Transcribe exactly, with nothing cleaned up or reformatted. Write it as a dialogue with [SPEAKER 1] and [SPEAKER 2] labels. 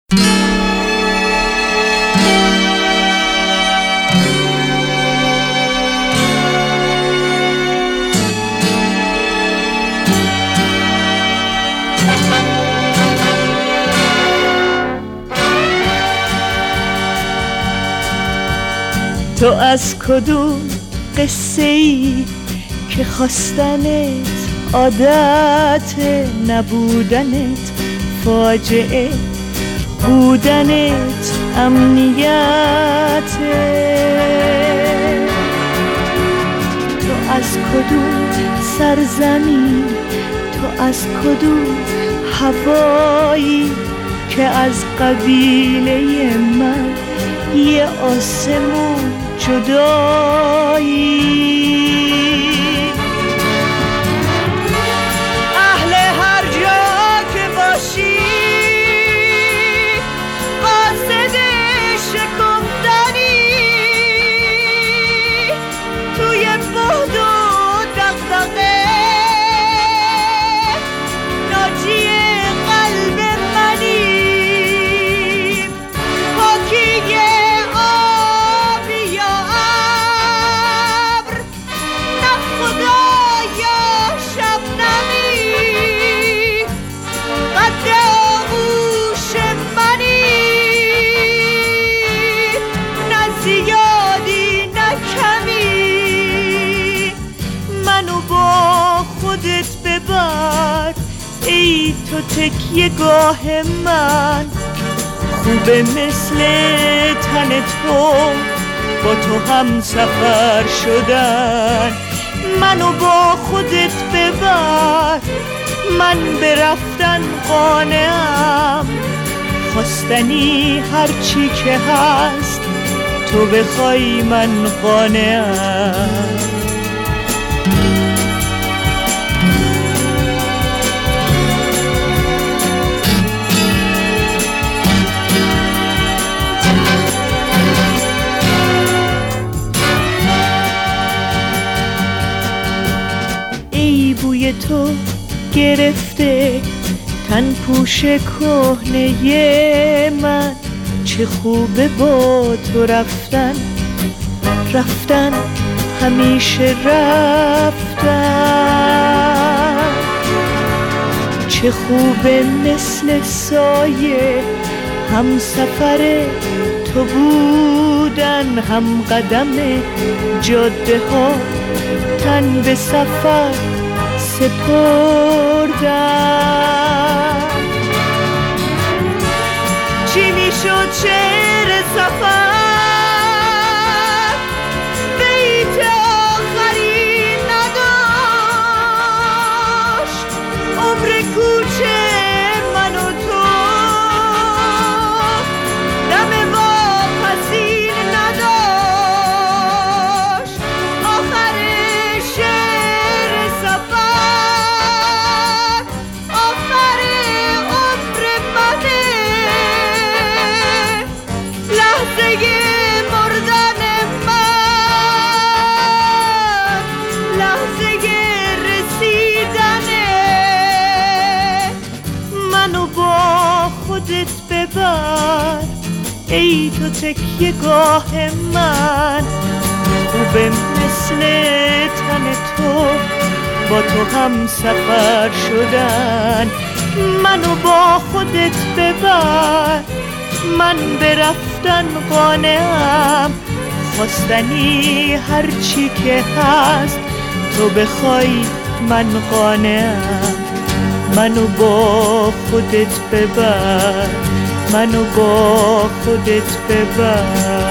[SPEAKER 1] تو از کدوم قصه ای که خواستنت عادت، نبودنت فاجعه، بودنت امنیته؟ تو از کدوم سرزمین، تو از کدوم هوایی که از قبیله من یه آسمون جدایی؟ اهل هر جا که باشی قاصد شکفتنی، توی بعد و دغدغه ناجی قلب منی. پاکی ببر ای تو تکیه گاه من، خوبه مثل تن تو با تو هم سفر شدن. منو با خودت ببر، من به رفتن قانعم، خواستنی هرچی که هست تو بخوای من قانعم. بوی تو گرفته تن پوش کهنه من، چه خوبه با تو رفتن، رفتن همیشه رفتن. چه خوبه مثل سایه هم سفر تو بودن، هم قدم جاده ها تن به سفر سپردن. چی میشد شعر سفر بیت آخری نداشت، عمر کوچه من و تو دم واپسی نداشت. آخر شعر سفر آخر عمر منه، لحظه مردن من، لحظه رسیدنه. منو با خودت ببر ای تو تکیه گاه من، خوبه مثل تن تو با تو هم سفر شدن. منو با خودت ببر، من به رفتن قانعم، خواستنی هرچی که هست تو بخوای من قانعم. منو با خودت ببر، منو با خودت ببر.